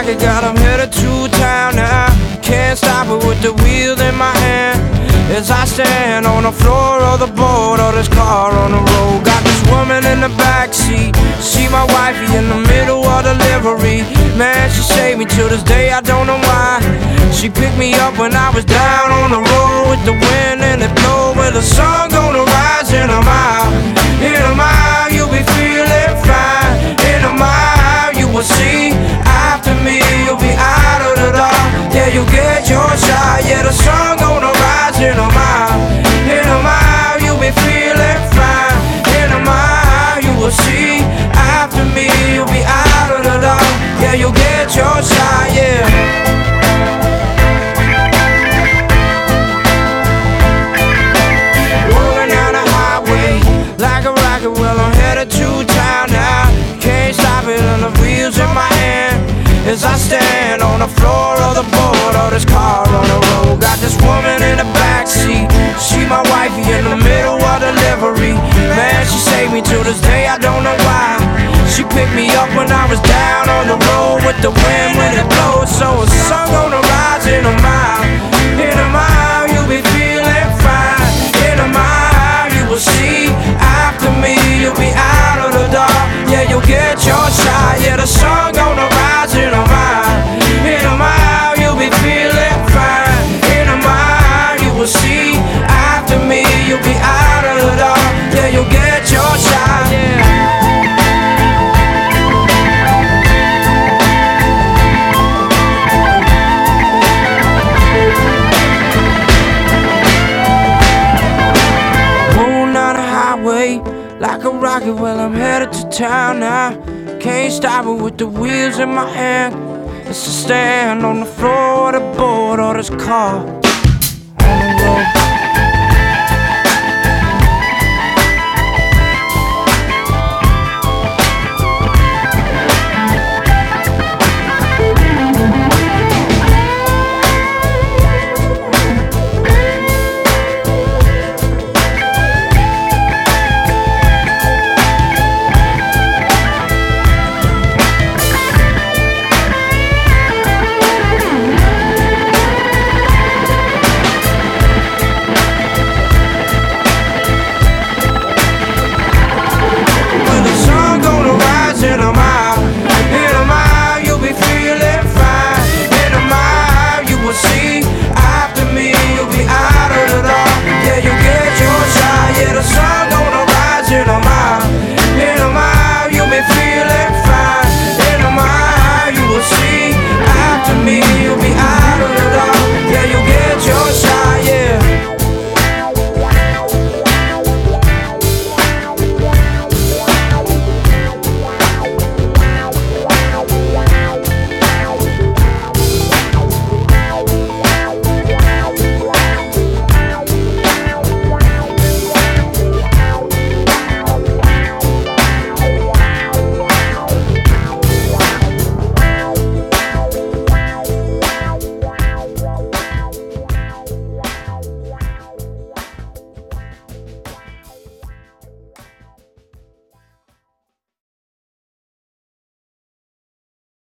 rocket, got 'em headed to town now. Can't stop it with the wheels in my hand as I stand on the floor of the boat or this car on the road. Got this woman in the backseat, she my wifey in the middle of delivery. Man, she saved me till this day, I don't know why. She picked me up when I was down on the road with the wind and it blow, where the sun gonna rise in a mile. In a mile, you'll be feeling fine. In a mile, you will see. After me, you'll be out of the dark. Yeah, you'll get your shot. Yeah, the sun gonna rise in a mile. In a mile, you'll be feeling fine. In a mile, you will see. After me, you'll be out of the dark. Yeah, you'll get your shot. Yeah. Well, I'm headed to town now. Can't stop it, and the wheels in my hand as I stand on the floor of the boat or this car on the road. Got this woman in the backseat, she my wifey in the middle of delivery. Man, she saved me till this day, I don't know why. She picked me up when I was down on the road with the wind when it blows. So the sun gonna rise in a mile. In a mile, you'll be feeling fine. In a mile, you will see. After me, you'll be out of the dark. Yeah, you'll get your shot. Yeah, the sun gonna rise in a mile. In a mile, you'll be feeling fine. In a mile, you will see. After me, you'll be out of the dark. Yeah, you'll get your shot. Yeah. Like a rocket, well, I'm headed to town now. Can't stop it with the wheels in my hand as I stand on the floor of the boat or this car